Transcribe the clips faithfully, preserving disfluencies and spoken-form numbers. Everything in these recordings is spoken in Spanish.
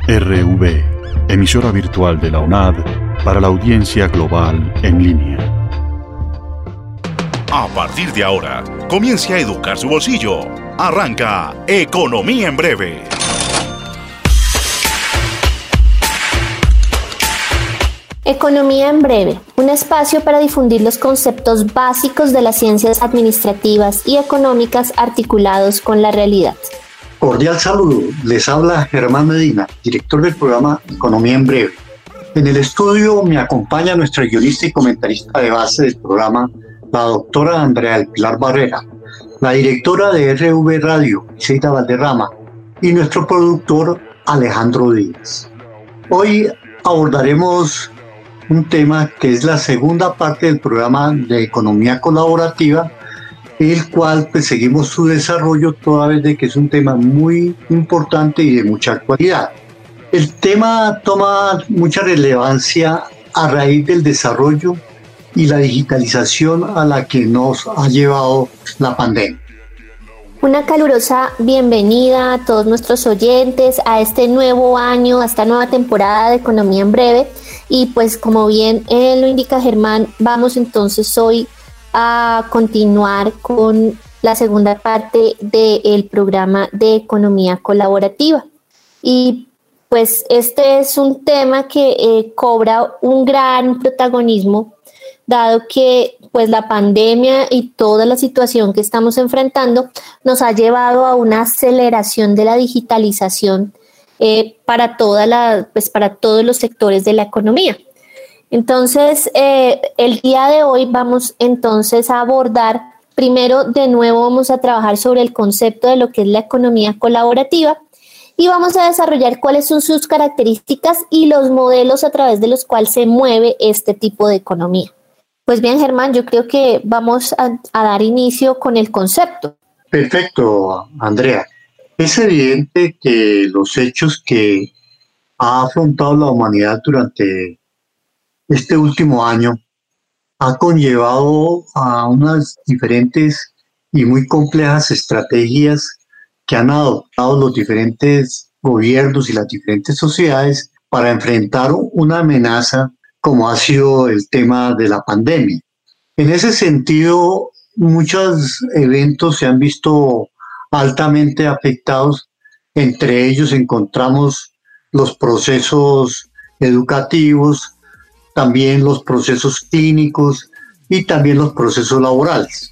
R V, emisora virtual de la U N A D para la audiencia global en línea. A partir de ahora, comience a educar su bolsillo. Arranca Economía en Breve. Economía en Breve, un espacio para difundir los conceptos básicos de las ciencias administrativas y económicas articulados con la realidad. Cordial saludo, les habla Germán Medina, director del programa Economía en Breve. En el estudio me acompaña nuestra guionista y comentarista de base del programa, la doctora Andrea del Pilar Barrera, la directora de R V Radio, Iseida Valderrama, y nuestro productor, Alejandro Díaz. Hoy abordaremos un tema que es la segunda parte del programa de Economía Colaborativa, el cual pues seguimos su desarrollo toda vez de que es un tema muy importante y de mucha actualidad. El tema toma mucha relevancia a raíz del desarrollo y la digitalización a la que nos ha llevado la pandemia. Una calurosa bienvenida a todos nuestros oyentes a este nuevo año, a esta nueva temporada de Economía en Breve. Y pues como bien eh, lo indica Germán, vamos entonces hoy a continuar con la segunda parte del programa de Economía Colaborativa. Y pues este es un tema que eh, cobra un gran protagonismo, dado que pues la pandemia y toda la situación que estamos enfrentando nos ha llevado a una aceleración de la digitalización eh, para toda la, pues para todos los sectores de la economía. Entonces, eh, el día de hoy vamos entonces a abordar, primero de nuevo vamos a trabajar sobre el concepto de lo que es la economía colaborativa y vamos a desarrollar cuáles son sus características y los modelos a través de los cuales se mueve este tipo de economía. Pues bien, Germán, yo creo que vamos a, a dar inicio con el concepto. Perfecto, Andrea. Es evidente que los hechos que ha afrontado la humanidad durante este último año ha conllevado a unas diferentes y muy complejas estrategias que han adoptado los diferentes gobiernos y las diferentes sociedades para enfrentar una amenaza como ha sido el tema de la pandemia. En ese sentido, muchos eventos se han visto altamente afectados. Entre ellos encontramos los procesos educativos, también los procesos clínicos y también los procesos laborales.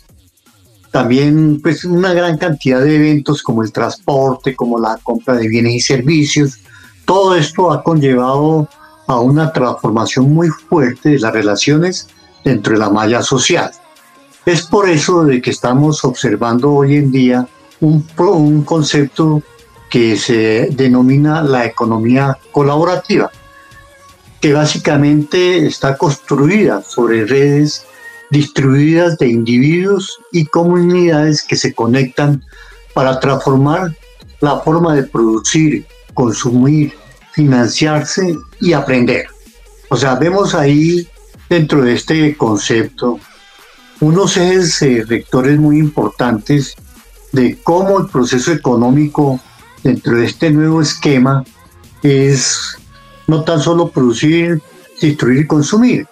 También pues, una gran cantidad de eventos como el transporte, como la compra de bienes y servicios. Todo esto ha conllevado a una transformación muy fuerte de las relaciones dentro de la malla social. Es por eso de que estamos observando hoy en día un, un concepto que se denomina la economía colaborativa, que básicamente está construida sobre redes distribuidas de individuos y comunidades que se conectan para transformar la forma de producir, consumir, financiarse y aprender. O sea, vemos ahí dentro de este concepto unos ejes eh, rectores muy importantes de cómo el proceso económico dentro de este nuevo esquema es no tan solo producir, distribuir y consumir.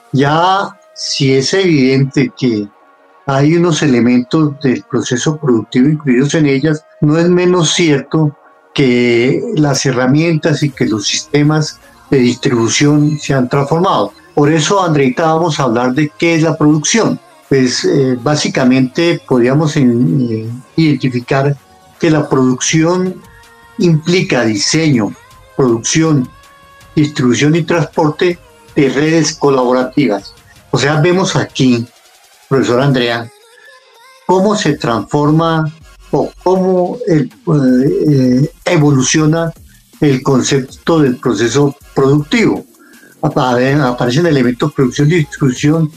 Ya si es evidente que hay unos elementos del proceso productivo incluidos en ellas, no es menos cierto que las herramientas y que los sistemas de distribución se han transformado. Por eso, Andreita, vamos a hablar de qué es la producción. Pues eh, básicamente podríamos en, eh, identificar que la producción implica diseño, producción, distribución y transporte de redes colaborativas. O sea, vemos aquí, profesora Andrea, cómo se transforma o cómo el, eh, evoluciona el concepto del proceso productivo. Aparecen elementos de producción y distribución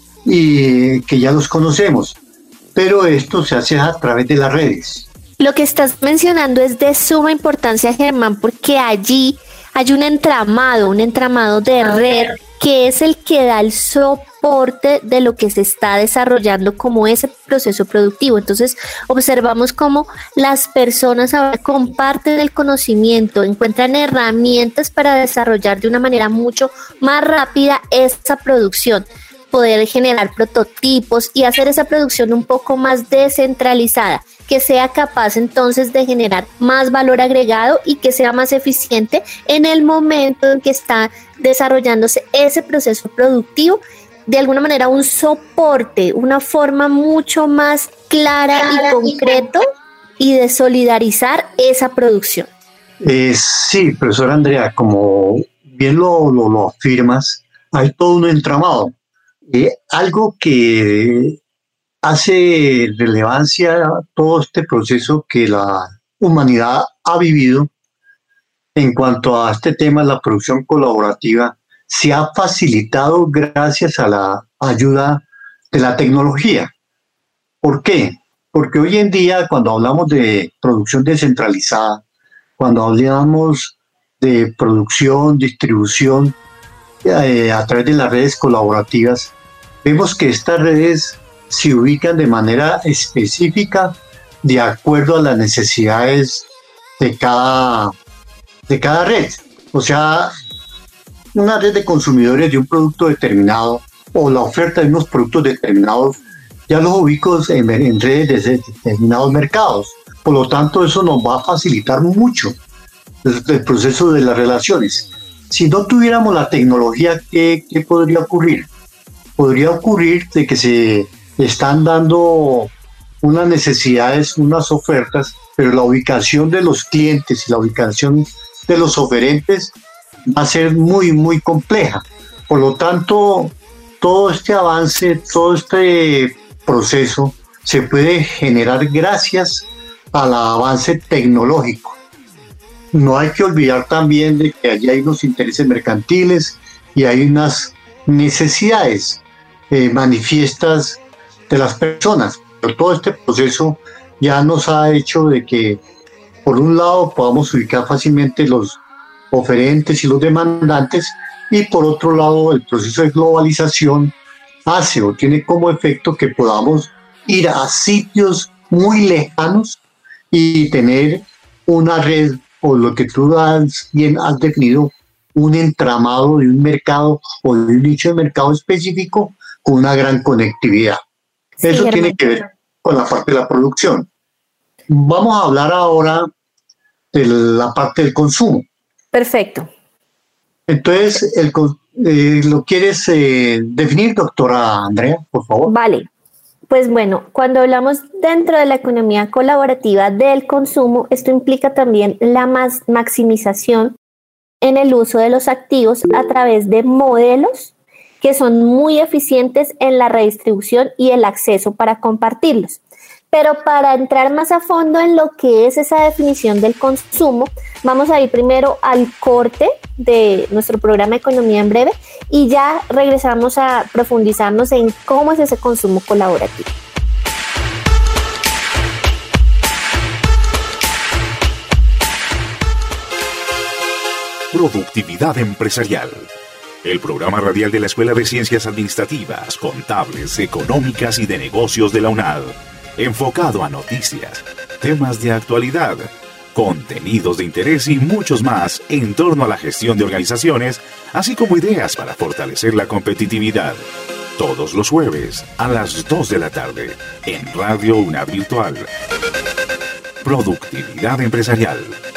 y que ya los conocemos, pero esto se hace a través de las redes. Lo que estás mencionando es de suma importancia, Germán, porque allí hay un entramado, un entramado de red que es el que da el soporte de lo que se está desarrollando como ese proceso productivo. Entonces observamos cómo las personas ahora comparten el conocimiento, encuentran herramientas para desarrollar de una manera mucho más rápida esa producción, poder generar prototipos y hacer esa producción un poco más descentralizada, que sea capaz entonces de generar más valor agregado y que sea más eficiente en el momento en que está desarrollándose ese proceso productivo, de alguna manera un soporte, una forma mucho más clara y concreto y de solidarizar esa producción. Eh, sí, profesora Andrea, como bien lo, lo, lo afirmas, hay todo un entramado. Eh, algo que hace relevancia a todo este proceso que la humanidad ha vivido en cuanto a este tema, la producción colaborativa, se ha facilitado gracias a la ayuda de la tecnología. ¿Por qué? Porque hoy en día, cuando hablamos de producción descentralizada, cuando hablamos de producción, distribución eh, a través de las redes colaborativas, vemos que estas redes se ubican de manera específica de acuerdo a las necesidades de cada, de cada red. O sea, una red de consumidores de un producto determinado o la oferta de unos productos determinados, ya los ubico en, en redes de determinados mercados. Por lo tanto, eso nos va a facilitar mucho el, el proceso de las relaciones. Si no tuviéramos la tecnología, ¿qué, qué podría ocurrir? Podría ocurrir de que se están dando unas necesidades, unas ofertas, pero la ubicación de los clientes y la ubicación de los oferentes va a ser muy, muy compleja. Por lo tanto, todo este avance, todo este proceso se puede generar gracias al avance tecnológico. No hay que olvidar también de que allí hay unos intereses mercantiles y hay unas necesidades eh, manifiestas de las personas. Pero todo este proceso ya nos ha hecho de que, por un lado, podamos ubicar fácilmente los oferentes y los demandantes, y por otro lado, el proceso de globalización hace o tiene como efecto que podamos ir a sitios muy lejanos y tener una red, o lo que tú has, bien has definido, un entramado de un mercado o de un nicho de mercado específico con una gran conectividad. Sí, Eso hermano. Tiene que ver con la parte de la producción. Vamos a hablar ahora de la parte del consumo. Perfecto. Entonces, el, eh, ¿lo quieres eh, definir, doctora Andrea, por favor? Vale. Pues bueno, cuando hablamos dentro de la economía colaborativa del consumo, esto implica también la más maximización en el uso de los activos a través de modelos que son muy eficientes en la redistribución y el acceso para compartirlos. Pero para entrar más a fondo en lo que es esa definición del consumo, vamos a ir primero al corte de nuestro programa Economía en Breve y ya regresamos a profundizarnos en cómo es ese consumo colaborativo. Productividad empresarial. El programa radial de la Escuela de Ciencias Administrativas, Contables, Económicas y de Negocios de la UNAD. Enfocado a noticias, temas de actualidad, contenidos de interés y muchos más en torno a la gestión de organizaciones, así como ideas para fortalecer la competitividad. Todos los jueves a las dos de la tarde en Radio UNAD Virtual. Productividad empresarial.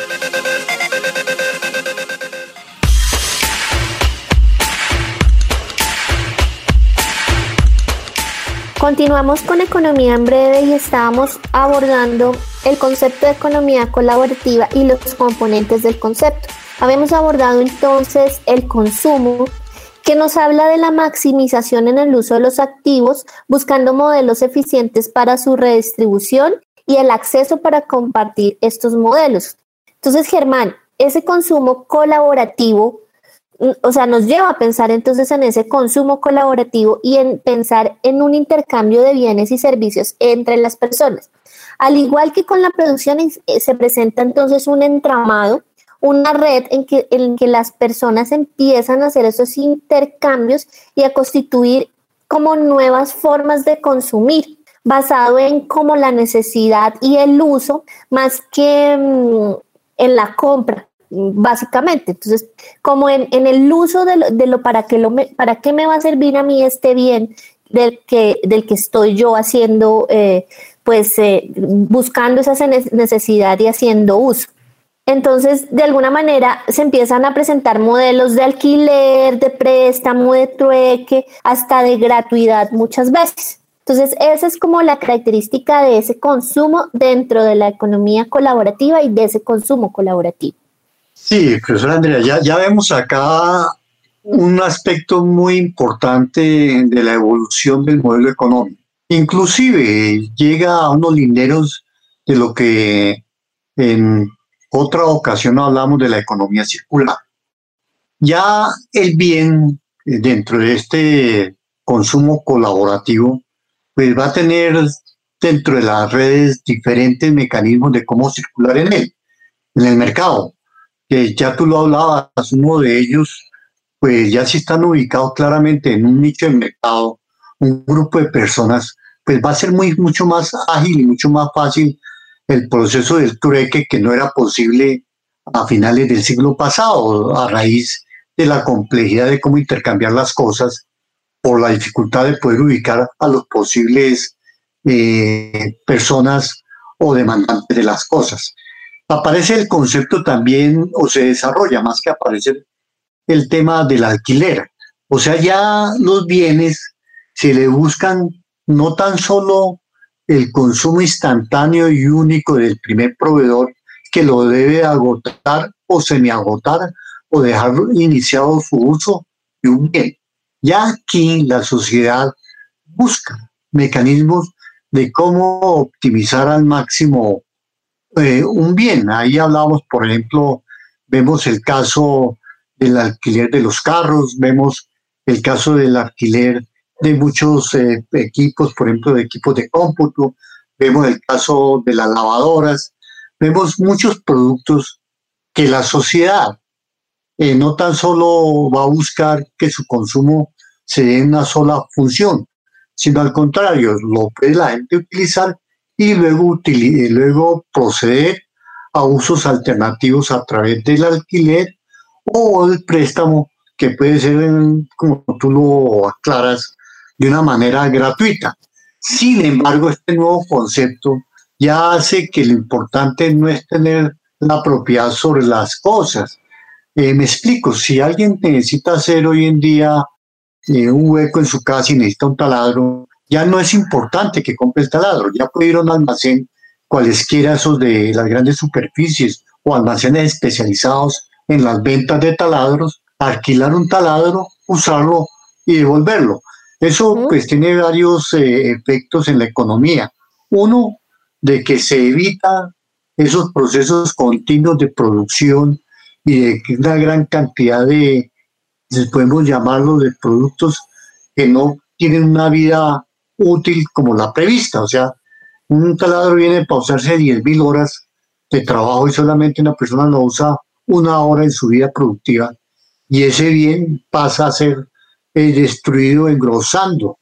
Continuamos con Economía en Breve y estábamos abordando el concepto de economía colaborativa y los componentes del concepto. Habíamos abordado entonces el consumo, que nos habla de la maximización en el uso de los activos, buscando modelos eficientes para su redistribución y el acceso para compartir estos modelos. Entonces, Germán, ese consumo colaborativo, o sea, nos lleva a pensar entonces en ese consumo colaborativo y en pensar en un intercambio de bienes y servicios entre las personas. Al igual que con la producción, se presenta entonces un entramado, una red en que, en que las personas empiezan a hacer esos intercambios y a constituir como nuevas formas de consumir, basado en como la necesidad y el uso, más que mmm, en la compra, básicamente. Entonces, como en, en el uso de lo, de lo para qué lo me, para qué me va a servir a mí este bien del que, del que estoy yo haciendo, eh, pues eh, buscando esa necesidad y haciendo uso. Entonces, de alguna manera, se empiezan a presentar modelos de alquiler, de préstamo, de trueque, hasta de gratuidad muchas veces. Entonces, esa es como la característica de ese consumo dentro de la economía colaborativa y de ese consumo colaborativo. Sí, profesora Andrea, ya, ya vemos acá un aspecto muy importante de la evolución del modelo económico. Inclusive llega a unos linderos de lo que en otra ocasión hablamos de la economía circular. Ya el bien dentro de este consumo colaborativo, pues va a tener dentro de las redes diferentes mecanismos de cómo circular en él, en el mercado, que ya tú lo hablabas, uno de ellos, pues ya si están ubicados claramente en un nicho de mercado, un grupo de personas, pues va a ser muy, mucho más ágil y mucho más fácil el proceso del trueque, que no era posible a finales del siglo pasado, a raíz de la complejidad de cómo intercambiar las cosas, por la dificultad de poder ubicar a los posibles eh, personas o demandantes de las cosas. Aparece el concepto también, o se desarrolla más que aparecer, el tema del alquiler. O sea, ya los bienes se le buscan no tan solo el consumo instantáneo y único del primer proveedor, que lo debe agotar o semiagotar o dejar iniciado su uso de un bien. Ya aquí la sociedad busca mecanismos de cómo optimizar al máximo eh, un bien. Ahí hablamos, por ejemplo, vemos el caso del alquiler de los carros, vemos el caso del alquiler de muchos eh, equipos, por ejemplo, de equipos de cómputo, vemos el caso de las lavadoras, vemos muchos productos que la sociedad eh, no tan solo va a buscar que su consumo se dé en una sola función, sino al contrario, lo puede la gente utilizar y luego, util- y luego proceder a usos alternativos a través del alquiler o el préstamo, que puede ser, como tú lo aclaras, de una manera gratuita. Sin embargo, este nuevo concepto ya hace que lo importante no es tener la propiedad sobre las cosas. Eh, me explico, si alguien necesita hacer hoy en día eh, un hueco en su casa y necesita un taladro, ya no es importante que compre el taladro, ya puede ir a un almacén, cualesquiera esos de las grandes superficies o almacenes especializados en las ventas de taladros, alquilar un taladro, usarlo y devolverlo. Eso pues tiene varios eh, efectos en la economía. Uno, de que se evita esos procesos continuos de producción y de una gran cantidad de, podemos llamarlo, de productos que no tienen una vida útil como la prevista. O sea, un taladro viene para usarse diez mil horas de trabajo y solamente una persona lo usa una hora en su vida productiva, y ese bien pasa a ser eh, destruido, engrosando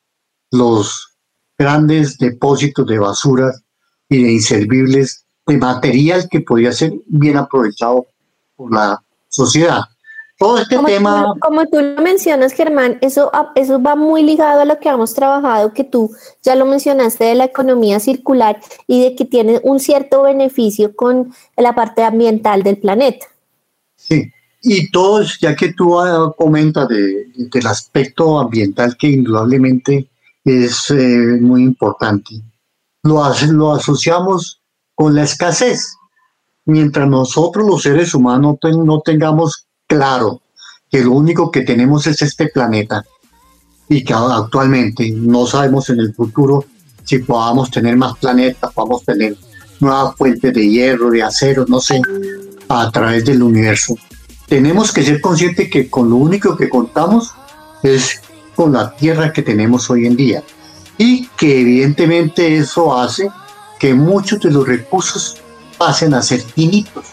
los grandes depósitos de basura y de inservibles, de material que podía ser bien aprovechado por la sociedad. Todo este como tema... Tú, como tú lo mencionas, Germán, eso, eso va muy ligado a lo que hemos trabajado, que tú ya lo mencionaste, de la economía circular y de que tiene un cierto beneficio con la parte ambiental del planeta. Sí, y todo, ya que tú comentas de, del aspecto ambiental, que indudablemente es eh, muy importante, lo, lo asociamos con la escasez. Mientras nosotros los seres humanos ten, no tengamos claro que lo único que tenemos es este planeta y que actualmente no sabemos en el futuro si podamos tener más planetas, podamos tener nuevas fuentes de hierro, de acero, no sé, a través del universo. Tenemos que ser conscientes que con lo único que contamos es con la tierra que tenemos hoy en día, y que evidentemente eso hace que muchos de los recursos pasen a ser finitos.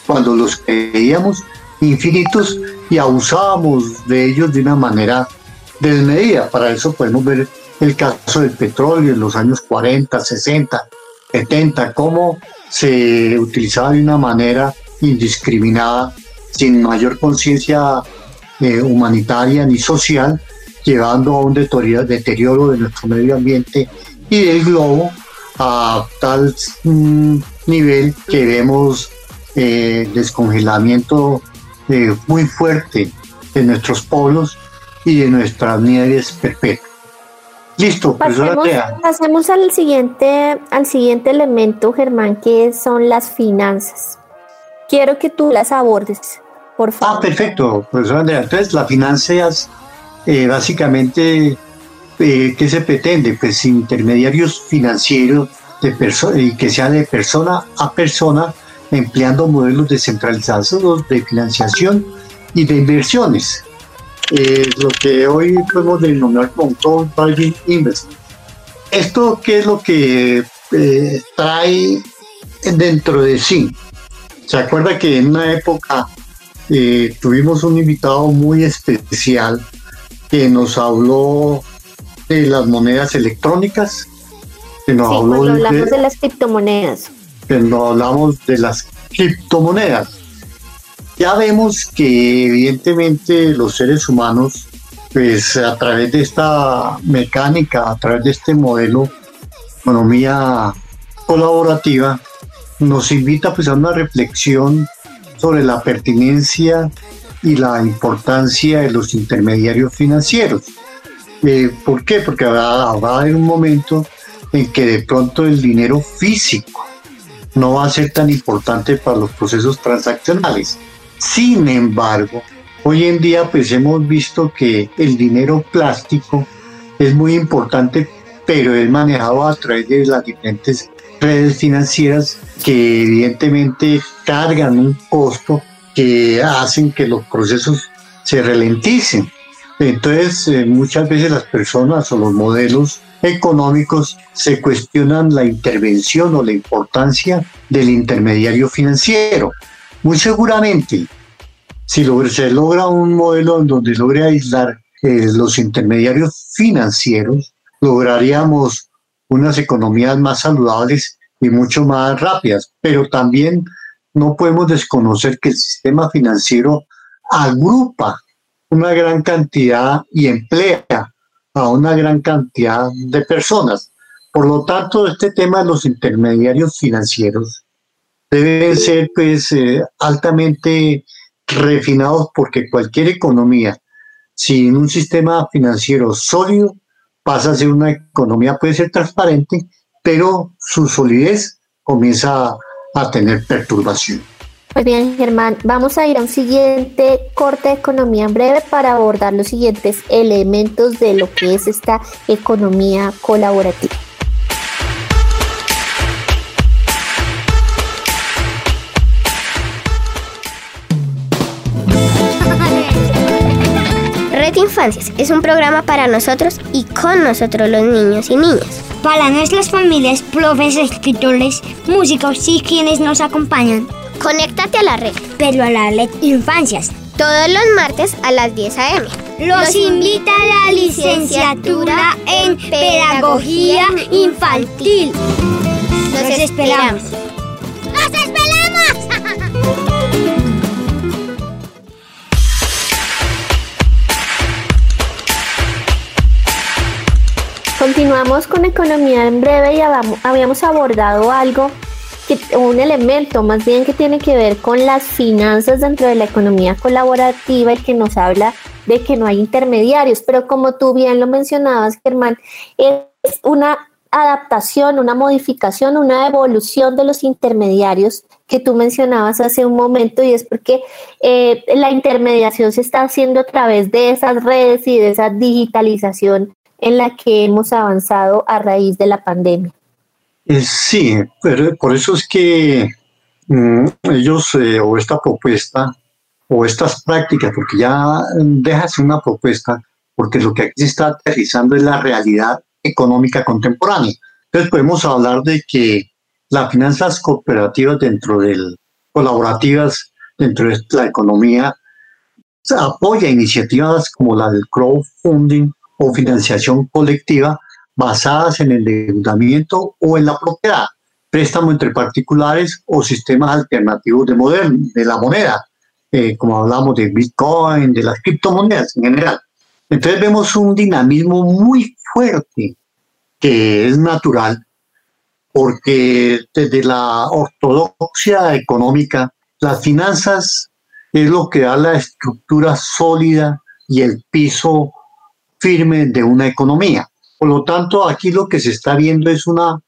cuando los creíamos infinitos y abusábamos de ellos de una manera desmedida. Para eso podemos ver el caso del petróleo en los años cuarenta, sesenta, setenta, cómo se utilizaba de una manera indiscriminada, sin mayor conciencia eh, humanitaria ni social, llevando a un deterioro de nuestro medio ambiente y del globo a tal mm, nivel que vemos eh, descongelamiento eh, muy fuerte de nuestros polos y de nuestras nieves perpetuas. Listo, pasemos, pasemos al siguiente, al siguiente elemento, Germán, que son las finanzas. Quiero que tú las abordes, por favor. Ah, perfecto, profesora Andrea. Entonces, las finanzas, eh, básicamente, eh, ¿qué se pretende? Pues intermediarios financieros de perso- y que sean de persona a persona, empleando modelos descentralizados de financiación y de inversiones. Eh, lo que hoy podemos denominar como compounding investment. ¿Esto qué es lo que eh, trae dentro de sí? ¿Se acuerda que en una época eh, tuvimos un invitado muy especial que nos habló de las monedas electrónicas? Que nos sí, habló cuando hablamos de, de las criptomonedas. Que nos hablamos de las criptomonedas. Ya vemos que evidentemente los seres humanos, pues a través de esta mecánica, a través de este modelo de economía colaborativa, nos invita pues a una reflexión sobre la pertinencia y la importancia de los intermediarios financieros. Eh, ¿Por qué? Porque va, va a haber un momento en que de pronto el dinero físico no va a ser tan importante para los procesos transaccionales. Sin embargo, hoy en día pues hemos visto que el dinero plástico es muy importante, pero es manejado a través de las diferentes redes financieras que evidentemente cargan un costo que hacen que los procesos se ralenticen. Entonces, eh, muchas veces las personas o los modelos económicos se cuestionan la intervención o la importancia del intermediario financiero. Muy seguramente, si se logra un modelo en donde logre aislar eh, los intermediarios financieros, lograríamos unas economías más saludables y mucho más rápidas. Pero también no podemos desconocer que el sistema financiero agrupa una gran cantidad y emplea a una gran cantidad de personas. Por lo tanto, este tema de los intermediarios financieros deben ser pues eh, altamente refinados, porque cualquier economía sin un sistema financiero sólido pasa a ser una economía, puede ser transparente, pero su solidez comienza a, a tener perturbación. Pues bien, Germán, vamos a ir a un siguiente corte de economía en breve para abordar los siguientes elementos de lo que es esta economía colaborativa. Red Infancias es un programa para nosotros y con nosotros los niños y niñas. Para nuestras familias, profes, escritores, músicos y quienes nos acompañan. Conéctate a la red, pero a la Red Infancias. Todos los martes a las diez a eme. Los invita a la licenciatura en Pedagogía Infantil. Los esperamos. ¡Los esperamos! Continuamos con economía en breve y habíamos abordado algo, que, un elemento más bien que tiene que ver con las finanzas dentro de la economía colaborativa y que nos habla de que no hay intermediarios, pero como tú bien lo mencionabas, Germán, es una adaptación, una modificación, una evolución de los intermediarios que tú mencionabas hace un momento, y es porque eh, la intermediación se está haciendo a través de esas redes y de esa digitalización en la que hemos avanzado a raíz de la pandemia. Sí, pero por eso es que mm, ellos, eh, o esta propuesta, o estas prácticas, porque ya dejas una propuesta, porque lo que aquí se está aterrizando es la realidad económica contemporánea. Entonces podemos hablar de que las finanzas cooperativas dentro del colaborativas dentro de la economía, apoya iniciativas como la del crowdfunding o financiación colectiva basadas en el endeudamiento o en la propiedad, préstamo entre particulares o sistemas alternativos de, modern, de la moneda, eh, como hablamos de Bitcoin, de las criptomonedas en general. Entonces vemos un dinamismo muy fuerte que es natural, porque desde la ortodoxia económica, las finanzas es lo que da la estructura sólida y el piso firme de una economía. Por lo tanto, aquí lo que se está viendo es una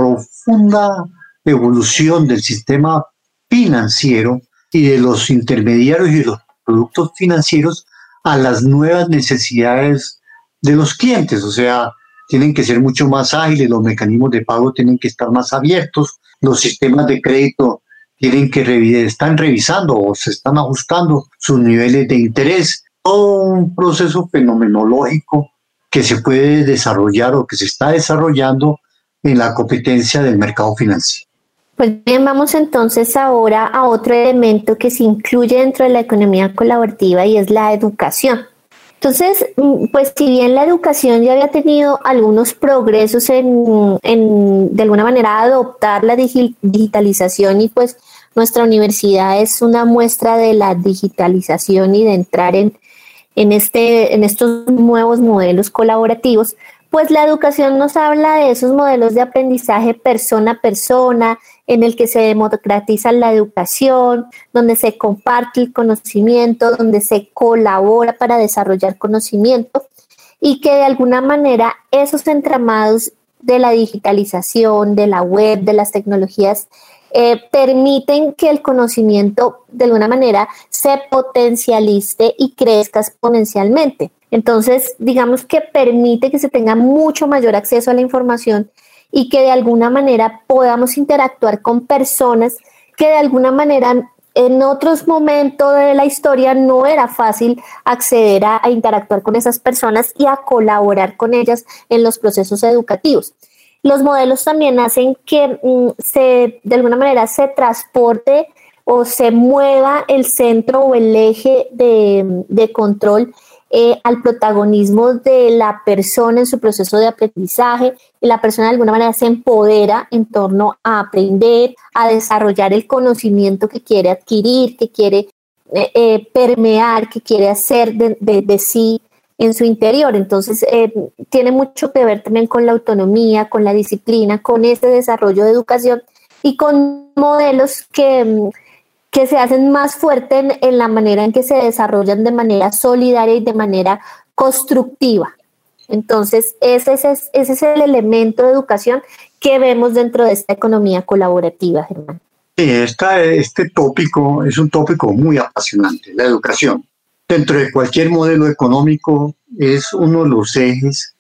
profunda evolución del sistema financiero y de los intermediarios y de los productos financieros a las nuevas necesidades de los clientes. O sea, tienen que ser mucho más ágiles, los mecanismos de pago tienen que estar más abiertos, los sistemas de crédito tienen que revisar, están revisando o se están ajustando sus niveles de interés. Todo un proceso fenomenológico que se puede desarrollar o que se está desarrollando en la competencia del mercado financiero. Pues bien, vamos entonces ahora a otro elemento que se incluye dentro de la economía colaborativa y es la educación. Entonces, pues si bien la educación ya había tenido algunos progresos en, en de alguna manera adoptar la digi- digitalización y pues nuestra universidad es una muestra de la digitalización y de entrar en, en, este, en estos nuevos modelos colaborativos, pues la educación nos habla de esos modelos de aprendizaje persona a persona, en el que se democratiza la educación, donde se comparte el conocimiento, donde se colabora para desarrollar conocimiento y que de alguna manera esos entramados de la digitalización, de la web, de las tecnologías, eh, permiten que el conocimiento de alguna manera se potencialice y crezca exponencialmente. Entonces, digamos que permite que se tenga mucho mayor acceso a la información y que de alguna manera podamos interactuar con personas que de alguna manera en otros momentos de la historia no era fácil acceder a, a interactuar con esas personas y a colaborar con ellas en los procesos educativos. Los modelos también hacen que mm, se, de alguna manera se transporte o se mueva el centro o el eje de, de control Eh, al protagonismo de la persona en su proceso de aprendizaje, y la persona de alguna manera se empodera en torno a aprender, a desarrollar el conocimiento que quiere adquirir, que quiere eh, eh, permear, que quiere hacer de, de, de sí en su interior. Entonces, eh, tiene mucho que ver también con la autonomía, con la disciplina, con este desarrollo de educación y con modelos que... que se hacen más fuertes en, en la manera en que se desarrollan de manera solidaria y de manera constructiva. Entonces, ese es, ese es el elemento de educación que vemos dentro de esta economía colaborativa, Germán. Sí, esta, este tópico es un tópico muy apasionante, la educación. Dentro de cualquier modelo económico es uno de los ejes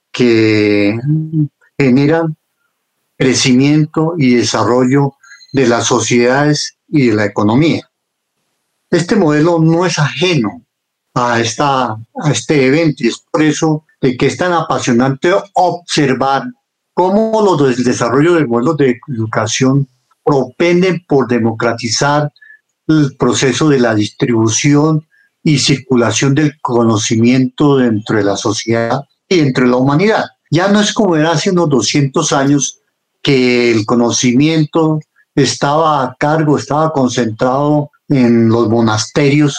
que generan crecimiento y desarrollo de las sociedades y de la economía. Este modelo no es ajeno a, esta, a este evento y es por eso de que es tan apasionante observar cómo los del desarrollo de modelos de educación propenden por democratizar el proceso de la distribución y circulación del conocimiento dentro de la sociedad y dentro de la humanidad. Ya no es como era hace unos doscientos años que el conocimiento estaba a cargo, estaba concentrado en los monasterios,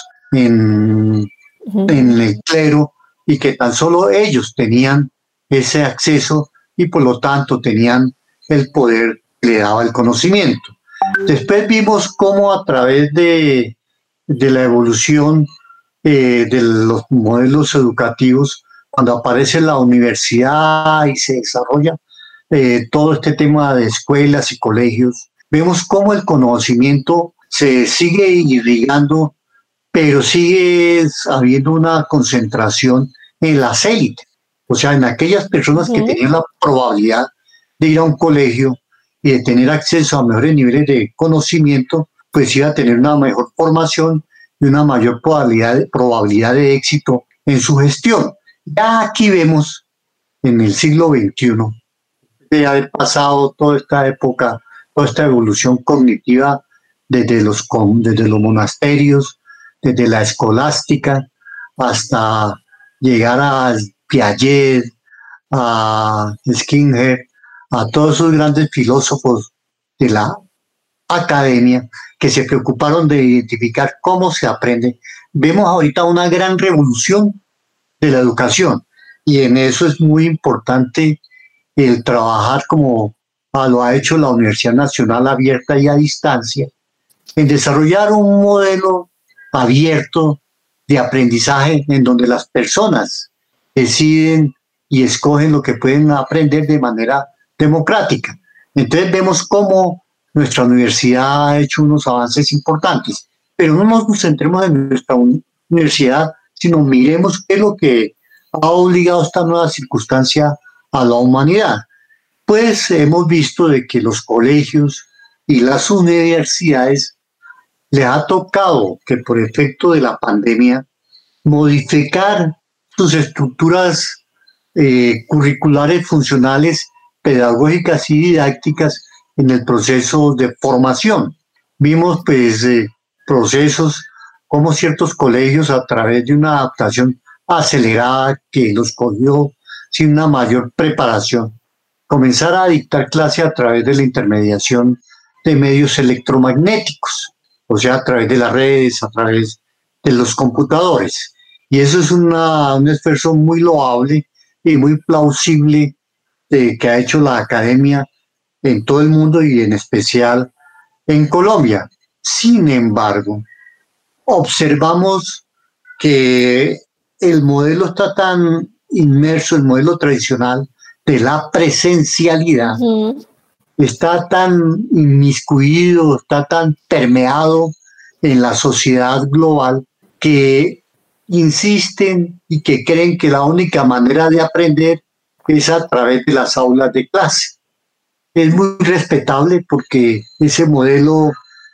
en, uh-huh. en el clero, y que tan solo ellos tenían ese acceso y por lo tanto tenían el poder que le daba el conocimiento. Después vimos cómo a través de, de la evolución eh, de los modelos educativos, cuando aparece la universidad y se desarrolla eh, todo este tema de escuelas y colegios, vemos cómo el conocimiento se sigue irrigando, pero sigue habiendo una concentración en las élites, o sea, en aquellas personas que tenían la probabilidad de ir a un colegio y de tener acceso a mejores niveles de conocimiento, pues iba a tener una mejor formación y una mayor probabilidad de, probabilidad de éxito en su gestión. Ya aquí vemos en el siglo veintiuno, de haber pasado toda esta época, toda esta evolución cognitiva desde los, desde los monasterios, desde la escolástica, hasta llegar a Piaget, a Skinner, a todos esos grandes filósofos de la academia que se preocuparon de identificar cómo se aprende. Vemos ahorita una gran revolución de la educación y en eso es muy importante el trabajar como lo ha hecho la Universidad Nacional Abierta y a Distancia, en desarrollar un modelo abierto de aprendizaje en donde las personas deciden y escogen lo que pueden aprender de manera democrática. Entonces vemos cómo nuestra universidad ha hecho unos avances importantes, pero no nos centremos en nuestra universidad, sino miremos qué es lo que ha obligado esta nueva circunstancia a la humanidad. Pues hemos visto de que los colegios y las universidades les ha tocado que por efecto de la pandemia modificar sus estructuras eh, curriculares, funcionales, pedagógicas y didácticas en el proceso de formación. Vimos pues eh, procesos como ciertos colegios a través de una adaptación acelerada que los cogió sin una mayor preparación, comenzar a dictar clase a través de la intermediación de medios electromagnéticos, o sea, a través de las redes, a través de los computadores. Y eso es una, un esfuerzo muy loable y muy plausible eh, que ha hecho la academia en todo el mundo y en especial en Colombia. Sin embargo, observamos que el modelo está tan inmerso, el modelo tradicional de la presencialidad, uh-huh. está tan inmiscuido, está tan permeado en la sociedad global que insisten y que creen que la única manera de aprender es a través de las aulas de clase. Es muy respetable porque ese modelo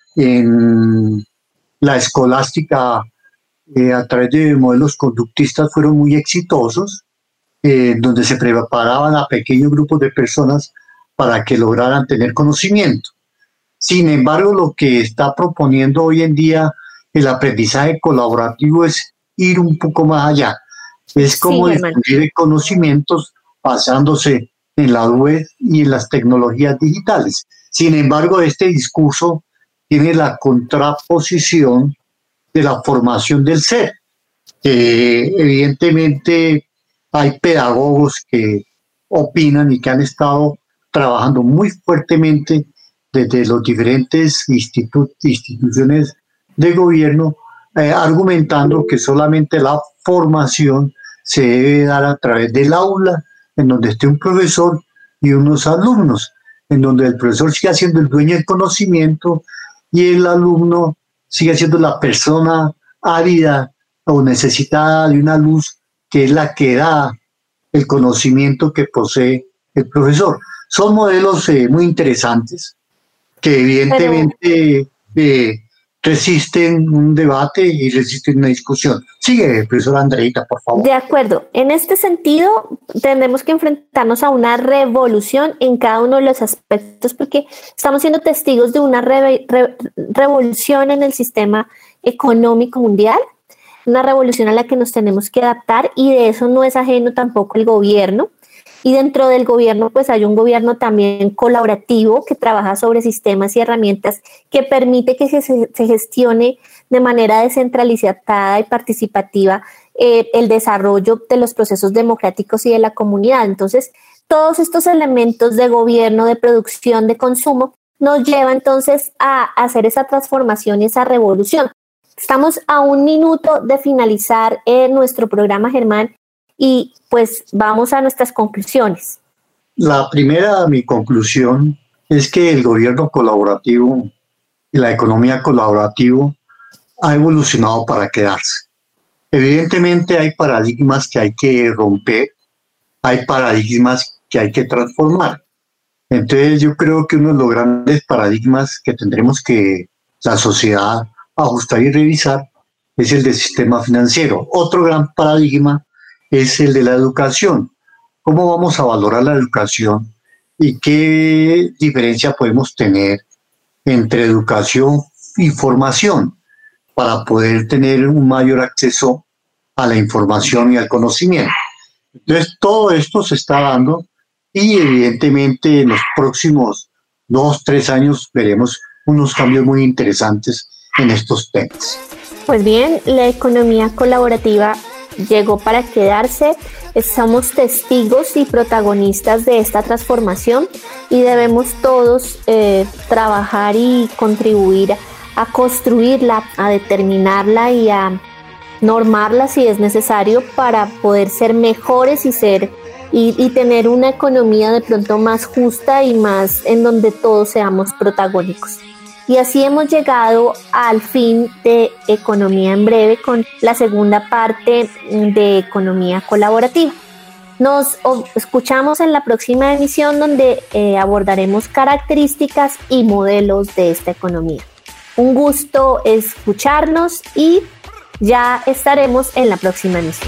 en la escolástica, eh, a través de modelos conductistas, fueron muy exitosos, eh, donde se preparaban a pequeños grupos de personas para que lograran tener conocimiento. Sin embargo, lo que está proponiendo hoy en día el aprendizaje colaborativo es ir un poco más allá. Es como sí, difundir conocimientos basándose en la web y en las tecnologías digitales. Sin embargo, este discurso tiene la contraposición de la formación del ser. Eh, evidentemente hay pedagogos que opinan y que han estado trabajando muy fuertemente desde los diferentes institu- instituciones de gobierno, eh, argumentando que solamente la formación se debe dar a través del aula, en donde esté un profesor y unos alumnos, en donde el profesor siga siendo el dueño del conocimiento y el alumno siga siendo la persona ávida o necesitada de una luz que es la que da el conocimiento que posee el profesor. Son modelos eh, muy interesantes que evidentemente eh, resisten un debate y resisten una discusión. Sigue, profesora Andreita, por favor. De acuerdo. En este sentido, tendremos que enfrentarnos a una revolución en cada uno de los aspectos porque estamos siendo testigos de una re- re- revolución en el sistema económico mundial, una revolución a la que nos tenemos que adaptar y de eso no es ajeno tampoco el gobierno. Y dentro del gobierno, pues hay un gobierno también colaborativo que trabaja sobre sistemas y herramientas que permite que se, se gestione de manera descentralizada y participativa eh, el desarrollo de los procesos democráticos y de la comunidad. Entonces, todos estos elementos de gobierno, de producción, de consumo, nos llevan entonces a hacer esa transformación y esa revolución. Estamos a un minuto de finalizar eh, nuestro programa, Germán, y pues vamos a nuestras conclusiones. La primera, mi conclusión, es que el gobierno colaborativo y la economía colaborativa ha evolucionado para quedarse. Evidentemente hay paradigmas que hay que romper, hay paradigmas que hay que transformar. Entonces yo creo que uno de los grandes paradigmas que tendremos que la sociedad ajustar y revisar es el del sistema financiero. Otro gran paradigma es el de la educación. ¿Cómo vamos a valorar la educación y qué diferencia podemos tener entre educación información para poder tener un mayor acceso a la información y al conocimiento. Entonces, todo esto se está dando y evidentemente en los próximos dos, tres años veremos unos cambios muy interesantes en estos temas. Pues bien, la economía colaborativa llegó para quedarse. Somos testigos y protagonistas de esta transformación y debemos todos eh, trabajar y contribuir a construirla, a determinarla y a normarla si es necesario para poder ser mejores y ser y, y tener una economía de pronto más justa y más en donde todos seamos protagónicos. Y así hemos llegado al fin de Economía en Breve con la segunda parte de Economía Colaborativa. Nos escuchamos en la próxima emisión donde eh, abordaremos características y modelos de esta economía. Un gusto escucharnos y ya estaremos en la próxima emisión.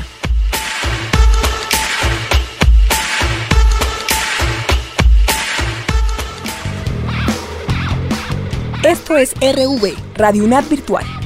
Esto es R V, Radio UNAD Virtual.